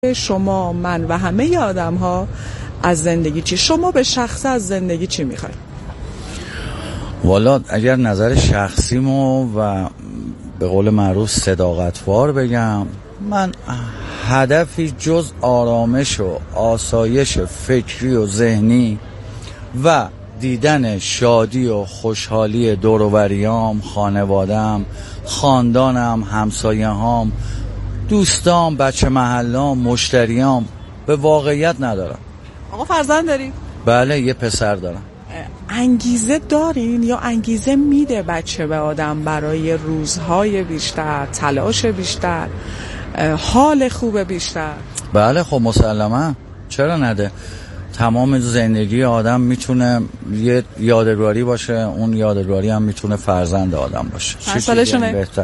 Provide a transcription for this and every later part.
شما، من و همه آدم ها از زندگی چی؟ شما به شخص از زندگی چی میخواید؟ والا اگر نظر شخصیمو و به قول معروف صداقتوار بگم، من هدفی جز آرامش و آسایش فکری و ذهنی و دیدن شادی و خوشحالی دور و بریام، خانوادم، خاندانم، همسایه‌هام، دوستام، بچه محلام، مشتریام به واقعیت ندارم. آقا فرزند دارید؟ بله، یه پسر دارم. انگیزه دارین یا انگیزه میده بچه به آدم برای روزهای بیشتر، تلاش بیشتر، حال خوب بیشتر؟ بله خب مسلما، چرا نده؟ تمام زندگی آدم میتونه یه یادگاری باشه، اون یادگاری هم میتونه فرزند آدم باشه. چند سالشونه؟ بهتر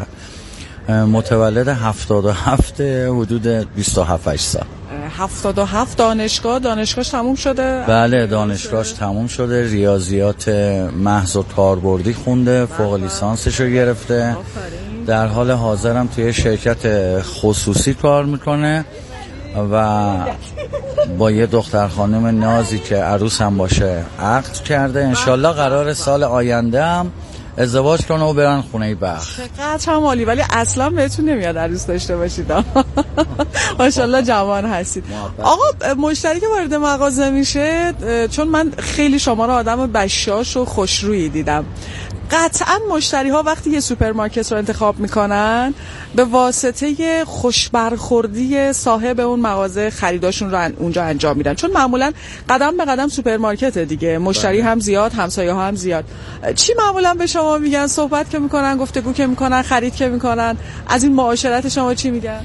متولد 77 حدود 27 سال. 77 دانشگاهش تموم شده؟ بله دانشگاهش تموم شده، ریاضیات محض و کاربردی خونده، فوق لیسانسشو گرفته، در حال حاضرم توی شرکت خصوصی کار میکنه و با یه دختر خانم نازی که عروس هم باشه عقد کرده. انشالله قرار سال آینده هم ازدواج کنه و برن خونه بخت. چقدر هم عالی، ولی اصلا بهتون نمیاد عروس داشته باشید. ماشاءالله جوان هستید. آقا مشتری که وارد مغازه میشه، چون من خیلی شما رو آدم بشاش و خوشرویی دیدم، قطعا مشتری ها وقتی یه سوپرمارکت رو انتخاب میکنن به واسطه خوشبرخوردی صاحب اون مغازه خریداشون رو اونجا انجام میدن، چون معمولا قدم به قدم سوپرمارکت دیگه، مشتری هم زیاد، همسایه ها هم زیاد. چی معمولا به شما میگن؟ صحبت که میکنن، گفتگو که میکنن، خرید که میکنن، از این معاشرت شما چی میگن؟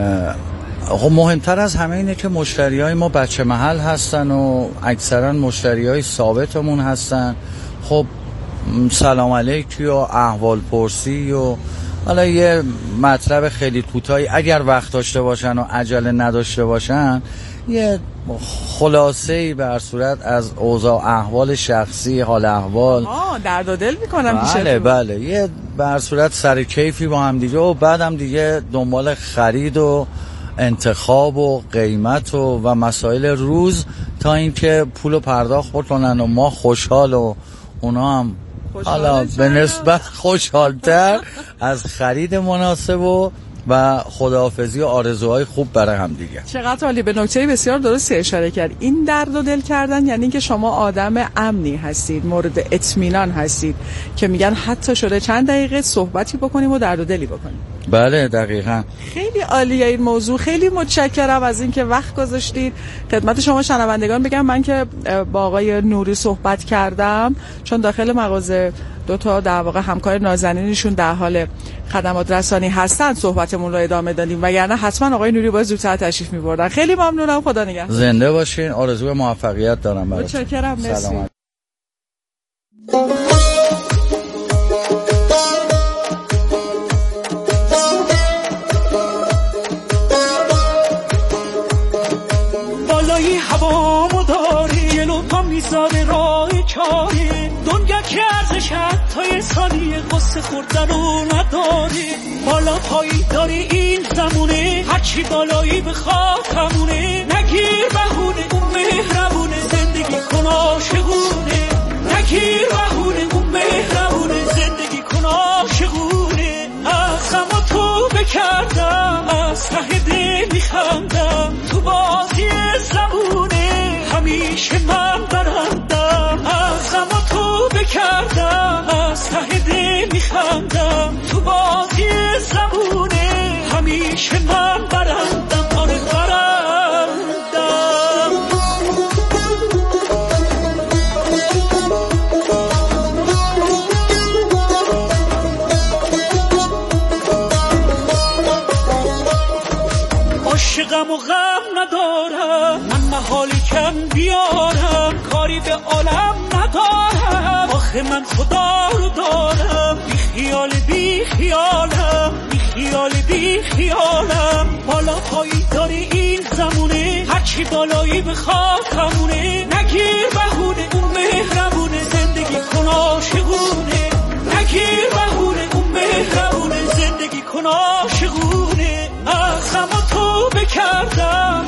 خب مهمتر از همه اینه که مشتریای ما بچه محل هستن و اکثرا مشتریای ثابتمون هستن. خب سلام علیکی و احوال پرسی و حالا یه مطلب خیلی کوتاهی اگر وقت داشته باشن و عجله نداشته باشن، یه خلاصه‌ای به هر صورت از اوضاع احوال شخصی، حال احوال، درد و دل میکنم پیشتون. بله یه به هر صورت سر کیفی با هم دیگه و بعدم دیگه دنبال خرید و انتخاب و قیمت و مسائل روز تا اینکه پولو پرداخت بکنن و ما خوشحال و اونا هم حالا به نسبت خوشحالتر از خرید مناسب و خداحافظی و آرزوهای خوب برای هم دیگه. چقدر عالی، به نکته بسیار درستی اشاره کرد. این درد و دل کردن یعنی که شما آدم امنی هستید، مورد اطمینان هستید که میگن حتی شده چند دقیقه صحبتی بکنیم و درد و دلی بکنیم. بله دقیقاً. خیلی عالیه این موضوع، خیلی متشکرم از اینکه وقت گذاشتید. خدمت شما شنوندگان بگم من که با آقای نوری صحبت کردم، چون داخل مغازه دو تا در واقع همکار نازنینشون در حال خدمات رسانی هستن، صحبتمون رو ادامه دادیم، وگرنه حتما آقای نوری باید زودتر تشریف می‌بردن. خیلی ممنونم، خدا نگهدار. زنده باشین، آرزوی موفقیت دارم براتون. متشکرم، مرسی. بالای هوامو داری، جلو پا میذاره راه چاری، دنیا که ارزش حتی ثانیه قصه خوردن رو نداری. بالا پایی داری این زمونه، هرچی بالایی بخواد همونه، نگیر بهونه اون مهربونه، زندگی کن عاشقونه، نگیر بهونه اون مهربونه، زندگی کن عاشقونه. از غم تو بکردم، از ته دل میخندم، تو بازی زمونه همیشه من برندم. از غم تو بکردم، از ته دل میخندم، تو بازی زمونه همیشه من برندم. آره برندم. عاشقم و غم ندارم، من محالی کم بیارم، کاری به عالم ندارم، آخه من خدا رو دارم. بی خیال بی خیالم، بی خیال بی خیالم، بالا پایی داری این زمونه، هرچی بالایی بخواد همونه، نگیر بهونه اون مهربونه، زندگی کن عاشقونه، نگیر بهونه اون مهربونه، زندگی کن عاشقونه. از غم تو بکردم،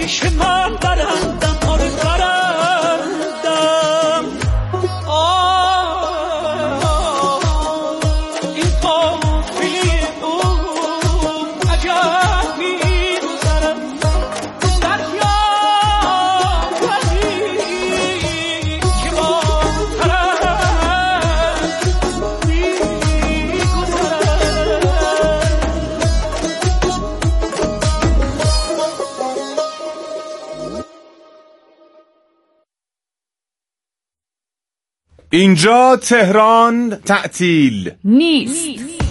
پیش من برندم آره برندم این قافله عجب می‌گذرم دریا ولی که با اینجا تهران تعطیل نیست.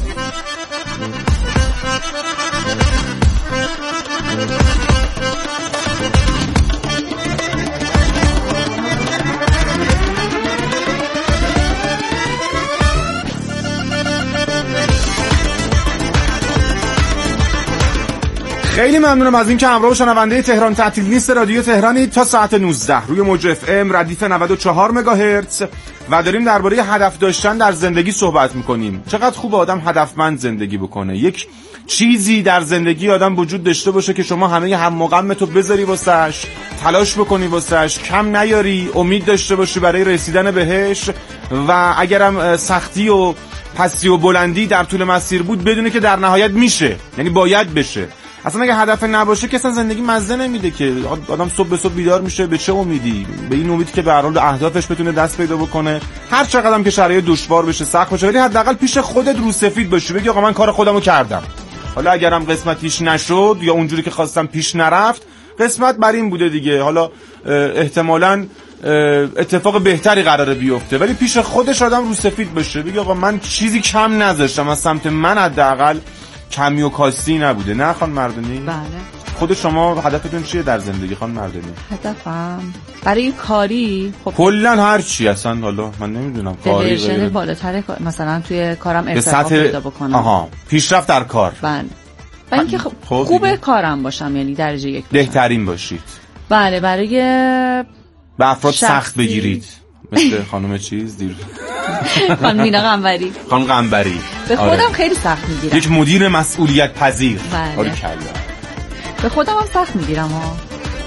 خیلی ممنونم از اینکه همراه شنونده تهران تعطیل نیست رادیو تهرانی تا ساعت 19 روی موج اف ام ردیف 94 مگاهرتز و داریم درباره هدف داشتن در زندگی صحبت میکنیم. چقدر خوب آدم هدفمند زندگی بکنه، یک چیزی در زندگی آدم وجود داشته باشه که شما همه هم مقامتو بذاری واسش، تلاش بکنی واسش، کم نیاری، امید داشته باشی برای رسیدن بهش و اگرم سختی و پستی و بلندی در طول مسیر بود بدونه که در نهایت میشه، یعنی باید بشه. اصلا اگه هدف نباشه که اصلا زندگی مزه نمیده که آدم صبح به صبح بیدار میشه به چه امیدی؟ به این امید که به هر حال اهدافش بتونه دست پیدا بکنه، هر چقدر هم که شرایط دشوار بشه سخت باشه، ولی حداقل پیش خودت رو سفید باشی، بگی آقا من کار خودمو کردم. حالا اگرم قسمتیش نشد یا اونجوری که خواستم پیش نرفت، قسمت بر این بوده دیگه، حالا احتمالاً اتفاق بهتری قراره بیفته، ولی پیش خودش آدم رو سفید بشه، بگی آقا من چیزی کم نذاشتم، از سمت من حداقل کمی و کاستی نبوده. نه خانم مردانی؟ بله. خود شما هدفتون چیه در زندگی خانم مردانی؟ هدفم برای کاری خب کلا هر چی اصلا، حالا من نمیدونم کاری ورژن بالاتر مثلا توی کارم ارتقا پیدا بکنم، پیشرفت در کار. بله. و اینکه خوب کارم باشم، یعنی درجه یک بهترین باشید. بله. برای به افراد سخت بگیرید مثل خانم چیز دیر خانم مینا قنبری. خانم قنبری به خودم خیلی سخت میگیرم، یک مدیر مسئولیت پذیر. بله. به خودم هم سخت میگیرم ها.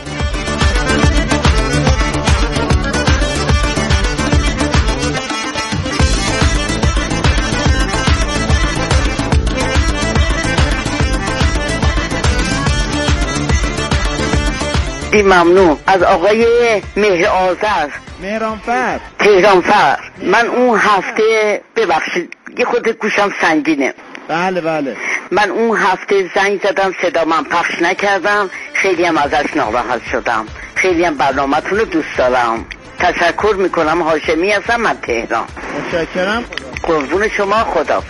این ممنون از آقای مهرآذر مهرانفر تهرانفر. من اون هفته ببخشید یه خود گوشم سنگینه. بله من اون هفته زنگ زدم صدا من پخش نکردم، خیلی هم ازش ناراحت شدم. خیلی هم برنامه‌تون رو دوست دارم. تشکر میکنم. هاشمی هستم من تهران. متشکرم. قربون شما. خدا.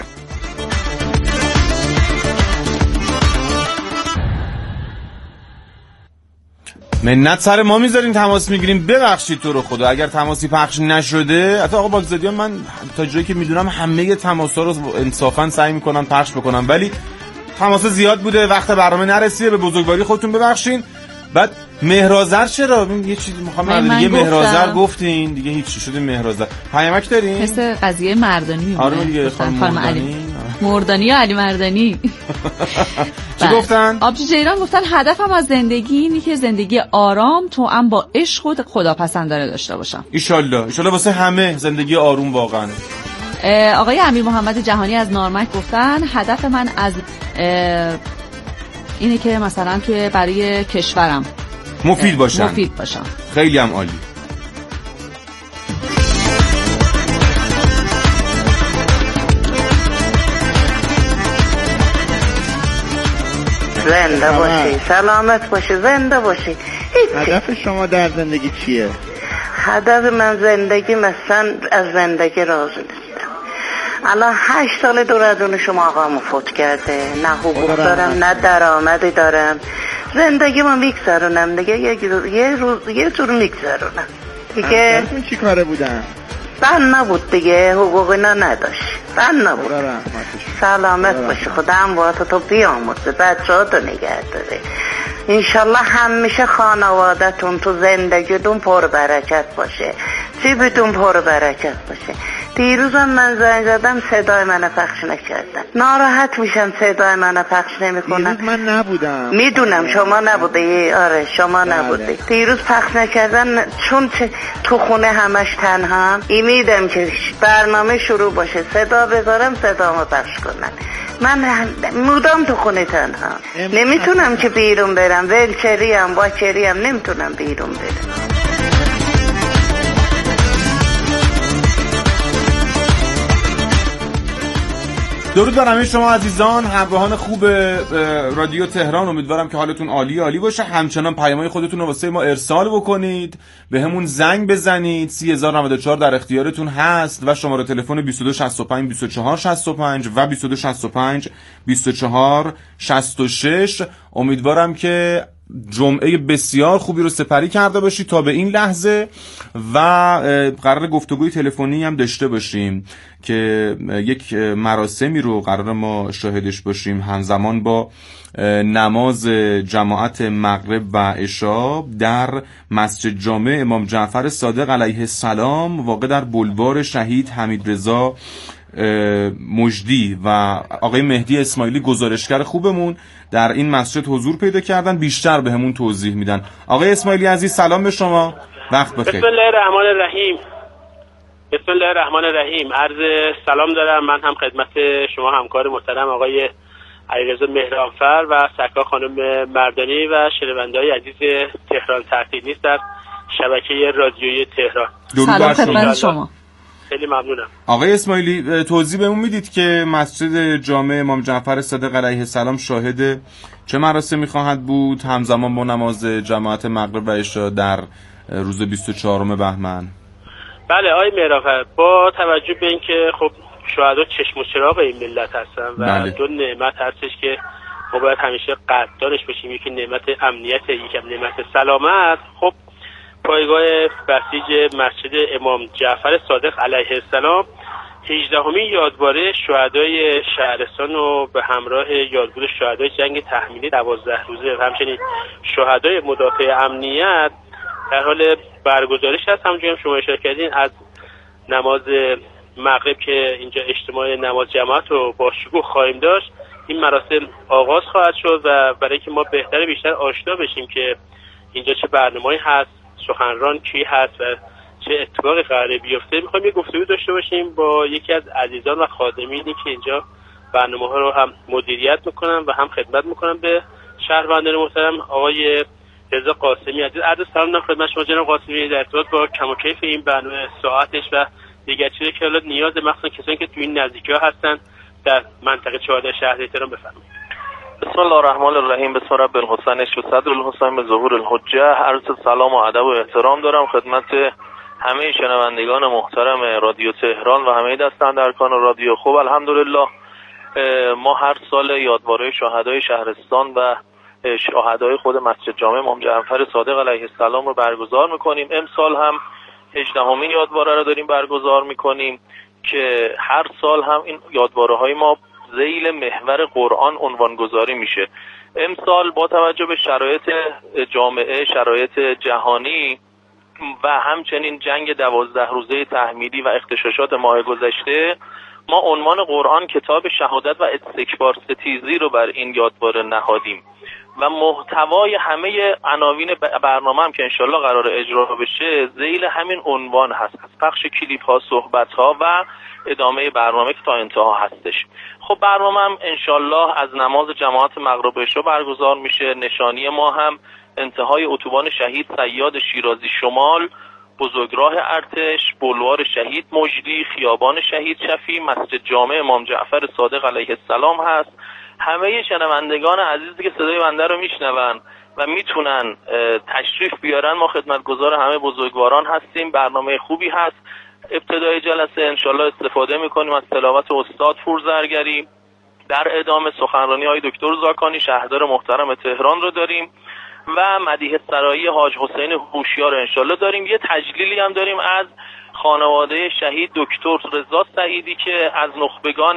منت سر ما میذارین تماس میگیریم. ببخشید تو رو خدا اگر تماسی پخش نشده. حتی آقا باگزادیان من تا جایی که میدونم همه تماسا رو انصافا سعی میکنم پخش بکنم، ولی تماس زیاد بوده، وقت برنامه نرسیده، به بزرگواری خودتون ببخشین. بعد مهرآذر چرا؟ یه چیزی میخوام یه مهرآذر گفتین دیگه هیچی شده مهرآذر. پیامک دارین؟ مثل قضیه مردانی میمونه. آره دیگه خانم علی مردانی یا علی مردانی. چی گفتن؟ آبجی جیران گفتن هدفم از زندگی اینه که زندگی آرام توأم با عشق و خداپسندانه داشته باشم. ان شاءالله واسه همه زندگی آروم. واقعا آقای امیر محمد جهانی از نارمک گفتن هدف من از اینه که مثلا توی برای کشورم مفید باشم. خیلی هم عالی. زنده باشی، سلامت باشی، زنده باشی. هدف شما در زندگی چیه؟ هدف من زندگی مثلا از زندگی راضی نیستم. الان 8 سال دور شما آقامو فوت کرده، نه حقوق دارم نه درآمدی دارم. زندگی ما میگذرونم دیگه، یه جور میگذرونم دیگه. چی کاره بودن؟ بند نبود دیگه، حقوق اینا نداشت، بند نبود. سلامت باشی، خدا امواتتو بیامرزه، بچه‌هاتو نگه داره. انشالله همیشه خانوادتون تو زندگیتون پر برکت باشه، جیبتون پر برکت باشه. دیروزم من زنگ زدم صدای منو پخش نکردن. ناراحت میشم صدای منو پخش نمیکنن. دیروز من نبودم. میدونم شما نبوده. آره شما نبوده. دیروز پخش نکردن چون تو خونه همش تنها. امیدم که برنامه شروع باشه صدا بذارم صدامو پخش کنن. من مودم تو خونه تنها نمیتونم که بیرون برم. ولچریم واچریم نمیتونم بیرون برم. درود بر همه شما عزیزان همراهان خوب رادیو تهران. امیدوارم که حالتون عالی باشه. همچنان پیام‌های خودتون رو واسه ما ارسال بکنید، به همون زنگ بزنید. 3094 در اختیارتون هست و شماره تلفن 2265 2465 و 2265 2466. امیدوارم که جمعه بسیار خوبی رو سپری کرده باشید تا به این لحظه و قرار گفتگوی تلفنی هم داشته باشیم که یک مراسمی رو قرار ما شاهدش باشیم همزمان با نماز جماعت مغرب و عشا در مسجد جامع امام جعفر صادق علیه السلام واقع در بلوار شهید حمیدرضا مجدی و آقای مهدی اسماعیلی گزارشگر خوبمون در این مسجد حضور پیدا کردن. بیشتر به همون توضیح میدن. آقای اسماعیلی عزیز سلام به شما، وقت بخیر. بسم الله الرحمن الرحیم. بسم الله الرحمن الرحیم. عرض سلام دارم من هم خدمت شما همکار محترم آقای علیرضا مهرانفر و سکا خانم مردانی و شنونده‌های عزیز تهران تعطیل نیست در شبکه رادیویی تهران. سلام خدمت شما. خیلی ممنونم. آقای اسماعیلی توضیح بهمون میدید که مسجد جامع امام جعفر صادق علیه السلام شاهد چه مراسمی خواهد بود همزمان با نماز جماعت مغرب و عشا در روز 24 بهمن؟ بله آقای مهرانفر، با توجه به اینکه خب شهدا چشم و چراغ این ملت هستن و بله. دو نعمت هستش که ما باید همیشه قدردانش باشیم، یکی نعمت امنیت، یکی نعمت سلامت. خب پایگاه بسیج مسجد امام جعفر صادق علیه السلام 18مین یادباره شهدای شهرستان رو به همراه یادبود شهدای جنگ تحمیلی 12 روزه و همچنین شهدای مدافع امنیت در حال برگزارش هست. همونجوری هم شما اشاره کردین از نماز مغرب که اینجا اجتماع نماز جماعت رو با شکوه خواهیم داشت، این مراسم آغاز خواهد شد و برای اینکه ما بیشتر آشنا بشیم که اینجا چه برنامه‌ای هست، سخنران کی هست و چه اتفاقی قراره بیفته، میخوایم یه گفتگو داشته باشیم با یکی از عزیزان و خادمینی که اینجا برنامه‌ها رو هم مدیریت میکنن و هم خدمت میکنن به شهروندان محترم، آقای رضا قاسمی عزیز. عرض سلام دارم خدمت شما جناب قاسمی در ارتباط با کم و کیف این برنامه، ساعتش و دیگر چیزی که حالا نیاز مخصوصا کسانی که تو این نزدیکی‌ها هستن در منطقه 14 شهر تهران بفرمایید. بسم الله الرحمن الرحیم. بسم رب الحسین و صدر الحسین به ظهور الحجه. عرض سلام و ادب و احترام دارم خدمت همه شنوندگان محترم رادیو تهران و همه دستاندرکان رادیو. خوب الحمدلله ما هر سال یادباره شهدای شهرستان و شهدای خود مسجد جامع امام جعفر صادق علیه السلام رو برگزار میکنیم. امسال هم 18مین یادباره رو داریم برگزار میکنیم که هر سال هم این یادباره های ما ذیل محور قرآن عنوان گذاری میشه. امسال با توجه به شرایط جامعه، شرایط جهانی و همچنین جنگ 12 روزه تحمیلی و اغتشاشات ماه گذشته، ما عنوان قرآن کتاب شهادت و استکبار ستیزی رو بر این یادباره نهادیم و محتوای همه عناوین برنامه هم که انشالله قرار اجرا بشه ذیل همین عنوان هست، پخش کلیپ ها، صحبت ها و ادامه برنامه که تا انتها هستش. خب برنامه هم انشالله از نماز جماعت مغرب عشا برگزار میشه. نشانی ما هم انتهای اتوبان شهید صیاد شیرازی شمال، بزرگراه ارتش، بلوار شهید مجدی، خیابان شهید شفیع، مسجد جامع امام جعفر صادق علیه السلام هست. همه شنوندگان عزیزی که صدای بنده رو میشنون و میتونن تشریف بیارن، ما خدمتگزار همه بزرگواران هستیم. برنامه خوبی هست. ابتدای جلسه انشالله استفاده میکنیم از تلاوت استاد فورزرگری، در ادامه سخنرانی های دکتر زاکانی شهردار محترم تهران رو داریم و مدیحه سرایی حاج حسین هوشیار انشالله داریم. یه تجلیلی هم داریم از خانواده شهید دکتر رضا سعیدی که از نخبگان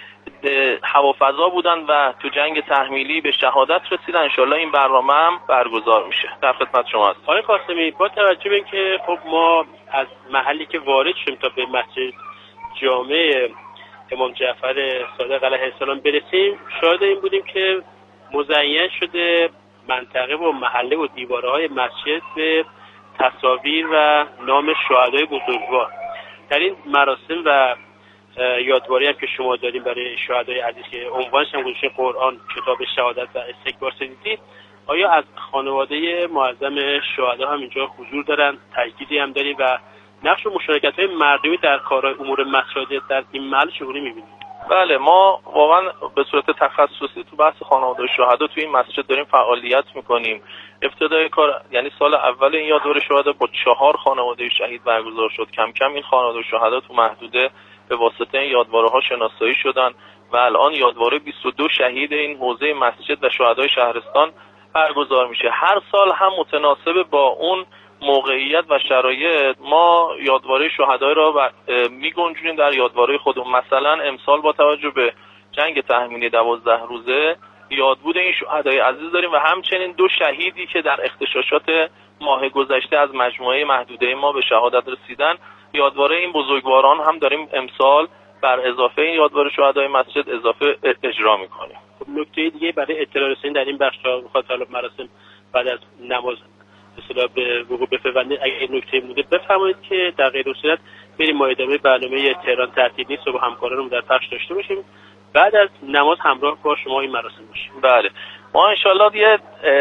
هوافضا بودن و تو جنگ تحمیلی به شهادت رسیدن. انشالله این برنامه هم برگزار میشه. در خدمت شما هستم. آقای قاسمی، با توجه به اینکه خب ما از محلی که وارد شدیم تا به مسجد جامعه امام جعفر صادق علیه السلام برسیم، شاهد این بودیم که مزین شده منطقه و محله و دیوارهای مسجد به تصاویر و نام شهدای بزرگوار. در این مراسم و یادواری هم که شما داریم برای شهدای عزیز که عنوانش هم گذاشته قرآن، کتاب شهادت و استکبار ستیزی، آیا از خانواده معظم شهدا هم اینجا حضور دارن؟ تأکیدی هم داریم و نقش و مشارکت‌های مردمی در کارهای امور مساجد در این محل چگونه می‌بینید؟ بله، ما واقعا به صورت تخصصی تو بحث خانواده شهدا تو این مسجد داریم فعالیت می‌کنیم. ابتدای کار یعنی سال اول این یادواری شهدا با 4 خانواده شهید برگزار شد. کم کم این خانواده شهدا تو محدوده به واسطه این یادواره‌ها شناسایی شدن و الان یادواره 22 شهید این حوزه مسجد و شهدای شهرستان برگزار میشه. هر سال هم متناسب با اون موقعیت و شرایط ما یادواره شهدای را میگنجونیم در یادواره خودمون. مثلا امسال با توجه به جنگ تحمیلی 12 روزه یادبود این شهدای عزیز داریم و همچنین 2 شهیدی که در اغتشاشات ماه گذشته از مجموعه محدوده ما به شهادت رسیدن، یادواره این بزرگواران هم داریم امسال بر اضافه این یادواره شهدای مسجد اضافه اجرا میکنیم. نکته دیگه برای اطلاع رسانی در این بخش تا بخواد حالا مراسم بعد از نماز اصطلاح به وقوع بپیونده، اگه نکته مونده بفرمایید که در غیر این صورت بریم ما ادامه برنامه تهران تعطیل نیست و با همکارانمون در پخش داشته باشیم. بعد از نماز همراه با شما این مراسم باشیم. بله، ما انشالله یه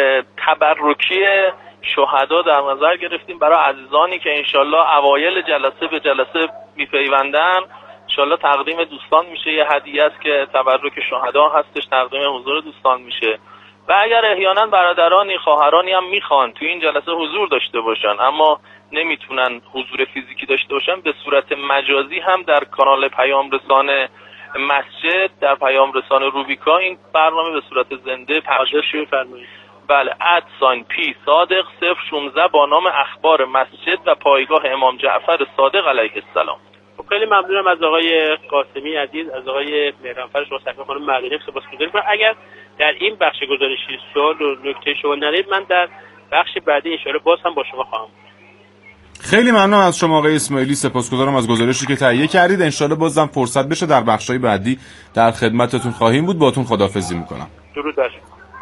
تبرکی شهدا در نظر گرفتیم برای عزیزانی که انشالله اوایل جلسه به جلسه میپیوندن. انشالله تقدیم دوستان میشه، یه هدیه است که تبرک شهدا هستش، تقدیم حضور دوستان میشه. و اگر احیانا برادرانی خواهرانی هم میخوان تو این جلسه حضور داشته باشن اما نمیتونن حضور فیزیکی داشته باشن، به صورت مجازی هم در کانال پیام رسانه مسجد در پیام رسانه روبیکا این برنامه به صورت زنده پخش میشه. بله، @p صادق 016 با نام اخبار مسجد و پایگاه امام جعفر صادق علیه السلام. خیلی ممنونم از آقای قاسمی عزیز، از آقای مهرانفر شما سکر خانم مردانی سپاسگزارم. اگر در این بخش گزارشی سوال و نکته شما ندارید، من در بخش بعدی اشاره باز هم با شما خواهم. خیلی ممنون از شما آقای اسماعیلی، سپاسگزارم از گزارشی که تهیه کردید. انشالله بازم فرصت بشه در بخش‌های بعدی در خدمتتون خواهیم بود. باهاتون خداحافظی میکنم. درود بر شما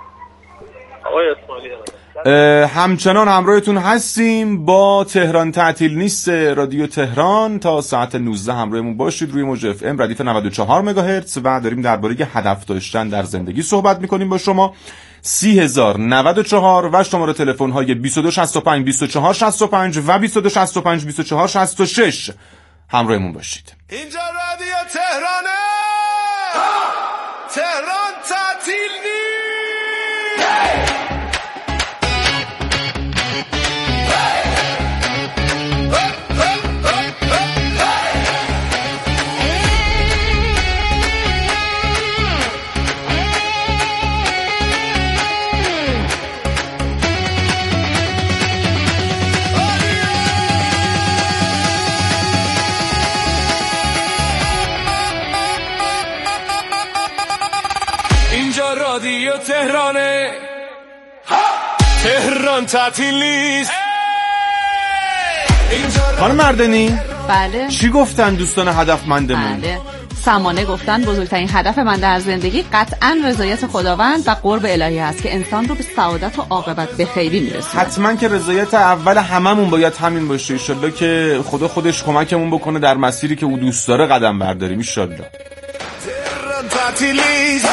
آقای اسماعیلی. همچنان همراهتون هستیم با تهران تعطیل نیست رادیو تهران تا ساعت 19 همراهمون باشید روی موج اف ام ردیف 94 مگاهرتز و داریم درباره هدف داشتن در زندگی صحبت میکنیم با شما. 30094 و شماره تلفن های 2265 2465 و 2265 2466 همراهمون باشید. اینجا رادیو تهرانه، تهران تعطیل نیست. رادیو تهرانه، تهران تعطیل نیست. خانم مردانی، بله چی گفتن دوستان هدفمندمون؟ بله، سمانه گفتن بزرگترین هدف من در زندگی قطعاً رضایت خداوند و قرب الهی است که انسان رو به سعادت و عاقبت به خیری میرسونه. حتما که رضایت اول هممون باید همین باشه. انشالله که خدا خودش کمکمون بکنه در مسیری که او دوست داره قدم برداریم انشالله. تهران تعطیل نیست.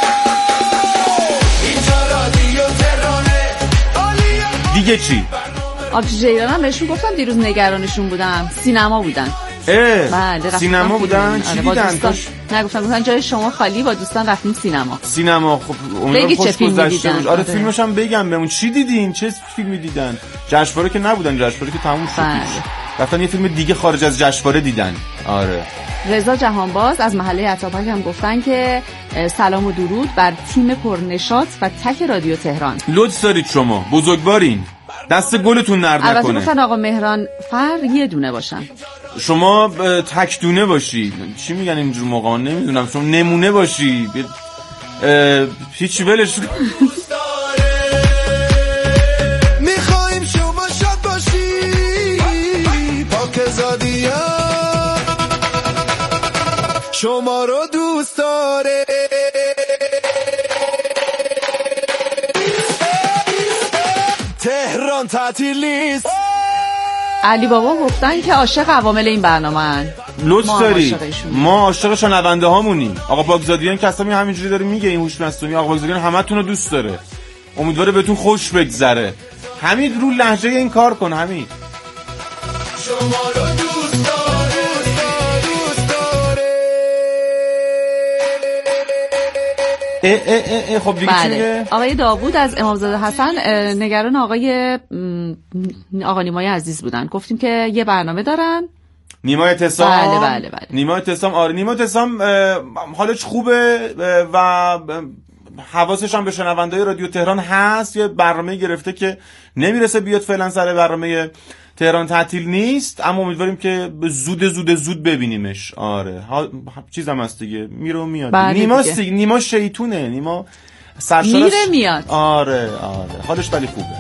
دیگه چی؟ آبجی جیران هم بهشون گفتم دیروز نگرانشون بودم، سینما بودن. بله، سینما بودن؟ چی دیدن؟ نگفتن جای شما خالی، با دوستان رفتیم سینما. خب اونها خوش گذشته بود. آره فیلمش هم بگم بهمون چی دیدین؟ چه فیلمی دیدن؟ جشنواره که نبودن، جشنواره که تموم شد. رفتن یه فیلم دیگه خارج از جشنواره دیدن. آره. رضا جهانباز از محله عطابک هم گفتن که سلام و درود بر تیم پرنشاط و تک رادیو تهران. لطف دارید شما، بزرگوارین. دست گلتون نرد نکنه. البته گفتن آقا مهران فر یه دونه باشن، شما تک دونه باشی. چی میگن اینجور موقعا نمیدونم، شما نمونه باشی. هیچ ولش میخوایم شما شاد باشی، پاکزادی ها شما رو دوست داره. تهران تعطیل نیست. علی بابا گفتن که عاشق عوامل این برنامه‌ان. لطف داری، ما عاشق شنونده هامونیم. آقا باگزادیان کسامی همینجوری داره میگه این هوش مصنوعی. آقا باگزادیان همتون رو دوست داره، امیدواره بهتون خوش بگذره. حمید رو لهجه این کار کن. حمید شما رو دوست داره، دوست داره. خب دیگه چی میگه؟ آقای داوود از امامزاده حسن نگران آقا نیمای عزیز بودن. گفتیم که یه برنامه دارن، نیما اعتصام. بله. نیما اعتصام، آره نیما اعتصام حالش خوبه و حواسش هم به شنونده‌های رادیو تهران هست. یه برنامه گرفته که نمیرسه بیاد فعلا سر برنامه تهران تعطیل نیست، اما امیدواریم که زود ببینیمش. آره چیزم هست دیگه، میره و میاد. نیما شیطونه، نیما سرشارش میره میاد. آره حالش ولی خوبه.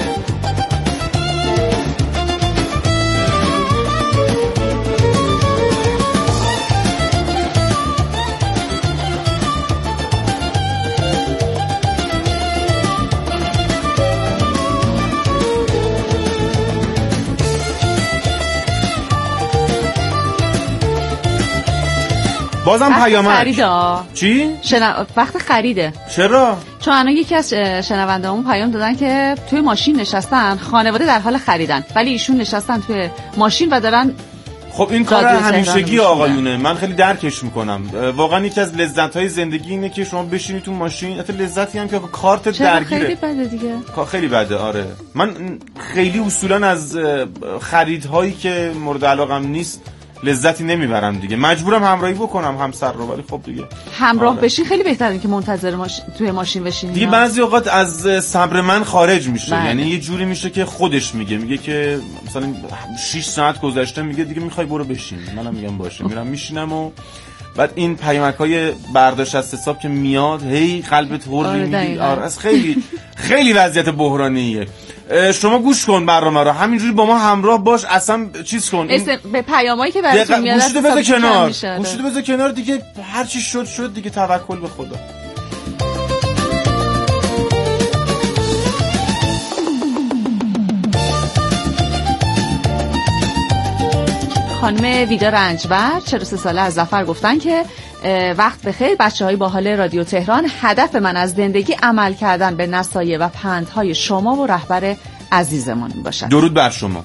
بازم پیامک چی؟ وقت خریده. چرا؟ چون الان یکی از شنونده‌هامون پیام دادن که توی ماشین نشستن، خانواده در حال خریدن ولی ایشون نشستن توی ماشین و دارن. خب این کار همیشگی آقایونه، من خیلی درکش میکنم. واقعا یکی از لذت‌های زندگی اینه که شما بشینی تو ماشین. البته لذتی هم که کارت درگیره. خیلی بده دیگه. خیلی بده. آره من خیلی اصولا از خریدهایی که مورد علاقم نیست لذتی نمیبرم دیگه. مجبورم همراهی بکنم همسر رو، ولی خب دیگه همراه بشین خیلی بهتره که منتظر توی ماشین بشین دیگه. بعضی اوقات از صبر من خارج میشه. بله. یعنی یه جوری میشه که خودش میگه که مثلا 6 ساعت گذشته، میگه دیگه میخوای برو بشین. منم میگم باشه، میرم میشینم و بعد این پیامک‌های برداشت از حساب که میاد هی قلبت هر میگی. از خیلی وضعیت بحرانیه. شما گوش کن برنامه رو، همینجوری با ما همراه باش، اصلا چیز کن. به پیامایی که براتون میاد گوشتو بذار کنار دیگه. هر چی شد دیگه، توکل به خدا. خانم ویدا رنجبر 43 ساله از ظفر گفتن که وقت بخیر بچه‌های باحال رادیو تهران. هدف من از زندگی عمل کردن به نصایح و پندهای شما و رهبر عزیزمون باشد. درود بر شما.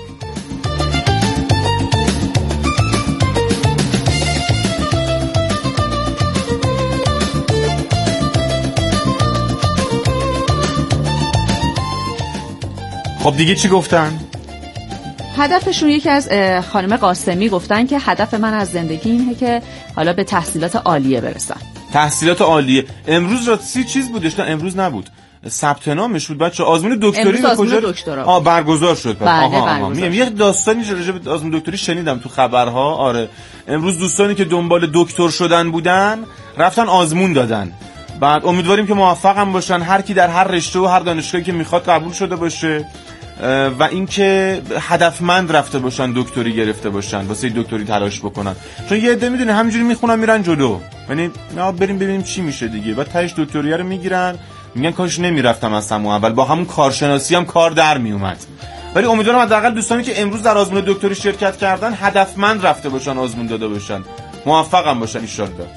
خب دیگه چی گفتن؟ هدفشون یکی از خانم قاسمی گفتن که هدف من از زندگی اینه که حالا به تحصیلات عالیه برسم. تحصیلات عالیه. امروز راستی چیز بودش؟ نه امروز نبود، ثبت نامش بود بچه. آزمون دکتری به کجا برگزار شد؟ بله یه داستانی راجع به آزمون دکتری شنیدم تو خبرها. آره امروز دوستانی که دنبال دکتر شدن بودن رفتن آزمون دادن. بعد امیدواریم که موفق هم باشن، هر کی در هر رشته و هر دانشگاهی که میخواد قبول شده باشه و اینکه هدفمند رفته باشن، دکتری گرفته باشن، واسه دکتری تلاش بکنن. چون یه عده میدونه همینجوری میخونن میرن جلو، یعنی نه بریم ببینیم چی میشه دیگه. بعد تهش دکتری رو میگیرن، میگن کاش نمیرفتم از همون اول، با همون کارشناسی هم کار در میومد. ولی امیدوارم حداقل دوستانی که امروز در آزمون دکتری شرکت کردن هدفمند رفته باشن، آزمون داده باشن، موفق هم باشن ان شاء الله.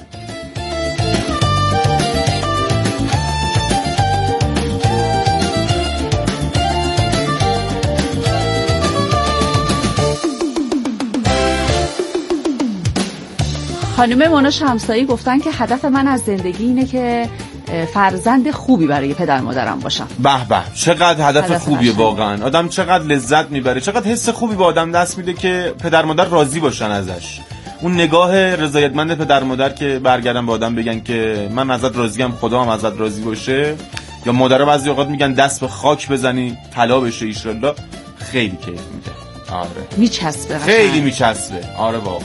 خانم مونا شمسایی گفتن که هدف من از زندگی اینه که فرزند خوبی برای پدر مادرم باشم. به به، چقدر هدف خوبیه واقعا. آدم چقدر لذت میبره، چقدر حس خوبی به آدم دست میده که پدر مادر راضی باشن ازش. اون نگاه رضایتمند پدر مادر که برگردن به آدم بگن که من ازت راضیم، خدا هم ازت راضی باشه. یا مادرها بعضی اوقات میگن دست به خاک بزنی طلا بشه ان شاء الله. خیلی کیف میده. آره میچسبه، خیلی میچسبه. آره واقعا.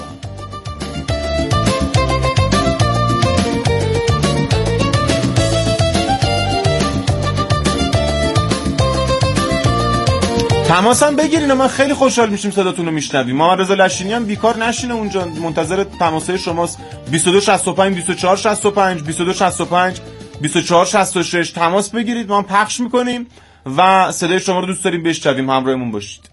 تماس هم بگیرین، من خیلی خوشحال میشیم صداتون رو میشنویم. محمد رضا لشینی هم بیکار نشینه اونجا، منتظر تماسای شماست. 22 65 24 65 22 65 24 66 تماس بگیرید، ما هم پخش میکنیم و صدای شما رو دوست داریم بشنویم. همراهمون باشید.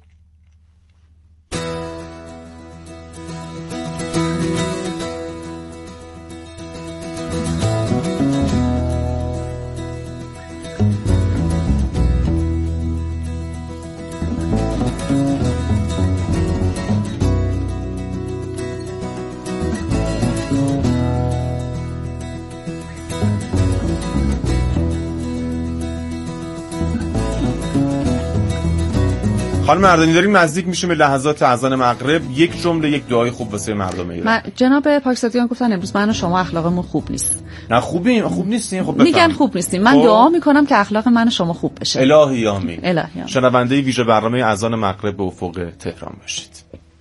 خانم مردانی داریم نزدیک میشیم به لحظات اذان مغرب. یک جمله، یک دعای خوب واسه مردم ایران. جناب پاکزادیان گفتن امروز من و شما اخلاقمون خوب نیست. نه خوب نیستیم. خب میگن خوب نیستیم. من دعا میکنم که اخلاق من و شما خوب بشه. الهی آمین. الهی آمین. شنونده ویژه برنامه اذان مغرب به افق تهران باشید.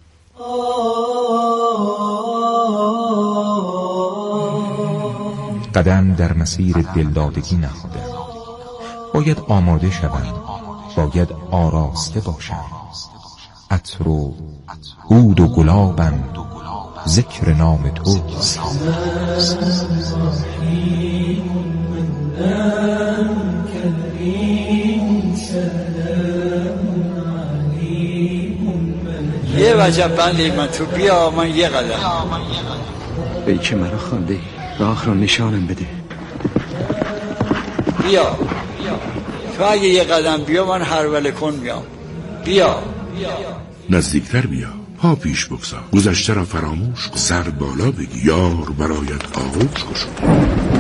قدم در مسیر دلدادگی نهاده، باید آماده شوند، باید آراسته باشند. عطر و عود و گلابم، ذکر نام توست. یه وجب بندی من تو بیا، من یه قدم. ای که مرا خوانده، راه را نشانم بده. بیا تو اگه یه قدم بیا، من هر وله کن میام. بیا نزدیکتر بیا، پا پیش بگذار، گذشته را فراموش کن، سر بالا بگی، یار برایت آغوش گشود.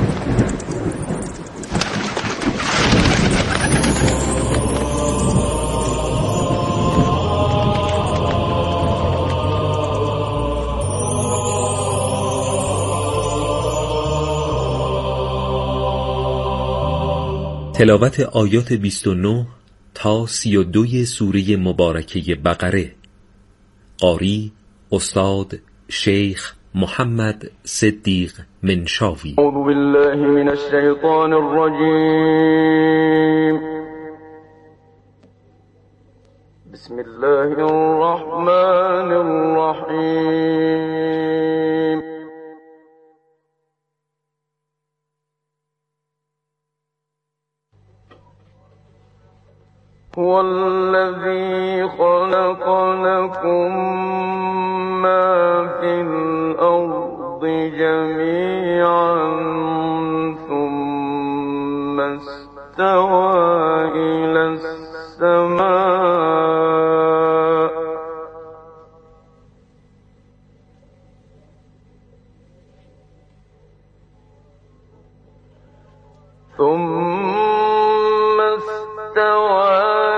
تلاوت آیات 29 تا 32 سوره مبارکه بقره. قاری استاد شیخ محمد صدیق منشاوی. اعوذ بالله من الشیطان الرجیم. بسم الله الرحمن الرحیم. هو الذي خلق لكم ما في الأرض جميعا ثم استوى إلى السماء ثم استوى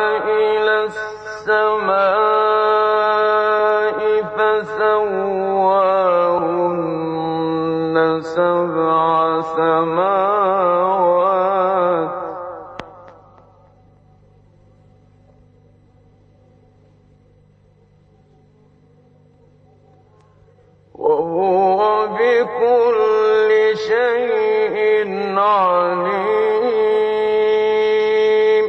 فسواهن سبع سماوات وهو بكل شيء عليم.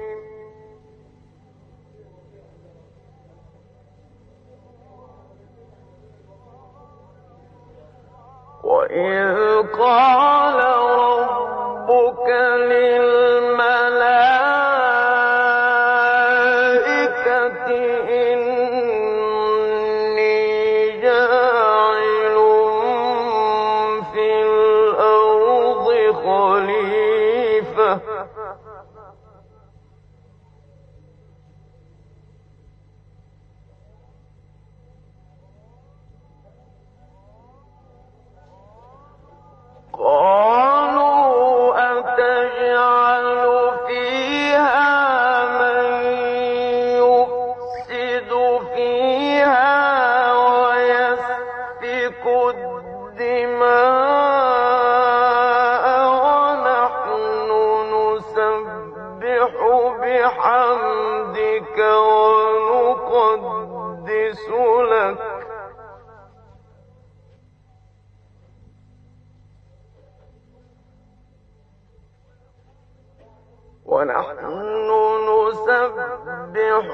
وإذ قال ربك للملائكة إني جاعل في الأرض خليفة قالوا أتجعل فيها من يفسد فيها ويسفك الدماء ونحن نسبح بحمدك ونقدس لك ونحن